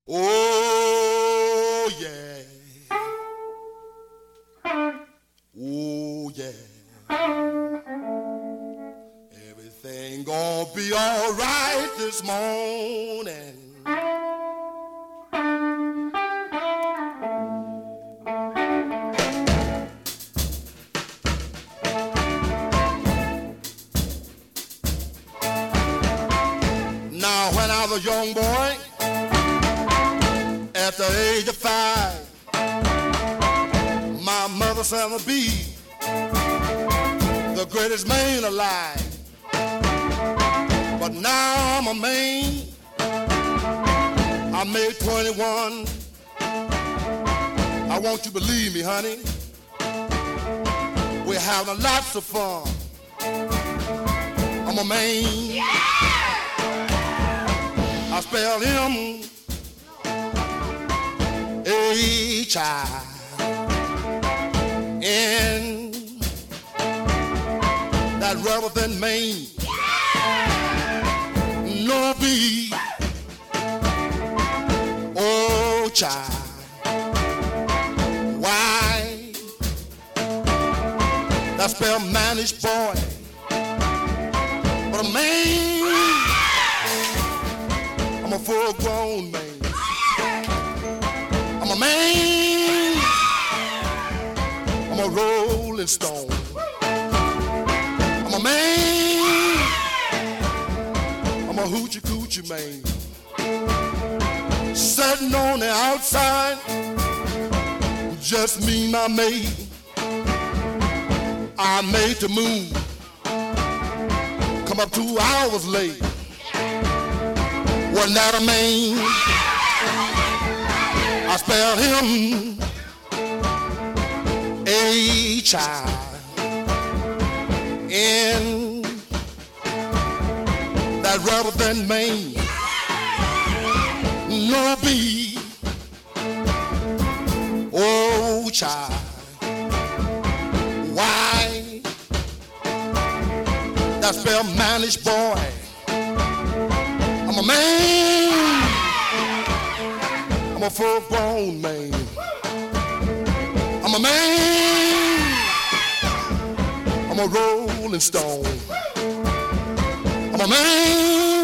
Oh yeah. Oh yeah. Everything gonna be all right this morning. Now when I was a young boy, at the age of 5, my mother said I'd be the greatest man alive. But now I'm a man, I made 21. I want you to believe me, honey. We're having lots of fun. I'm a man. Yeah! I spell him H-I-N. That rather than Maine. No B. Oh, child. Why? That spell managed boy. But a man, I'm a full-grown man. I'm a man. I'm a rolling stone. I'm a man. I'm a hoochie coochie man. Sitting on the outside, just me and my maid. I made the move. Come up 2 hours late. Wasn't that a man? I spelled him H-I-N. That rather than Maine. No B. Oh, child. Why? That spell managed boy. I'm a man. I'm a full-grown man. I'm a man. I'm a rolling stone. I'm a man.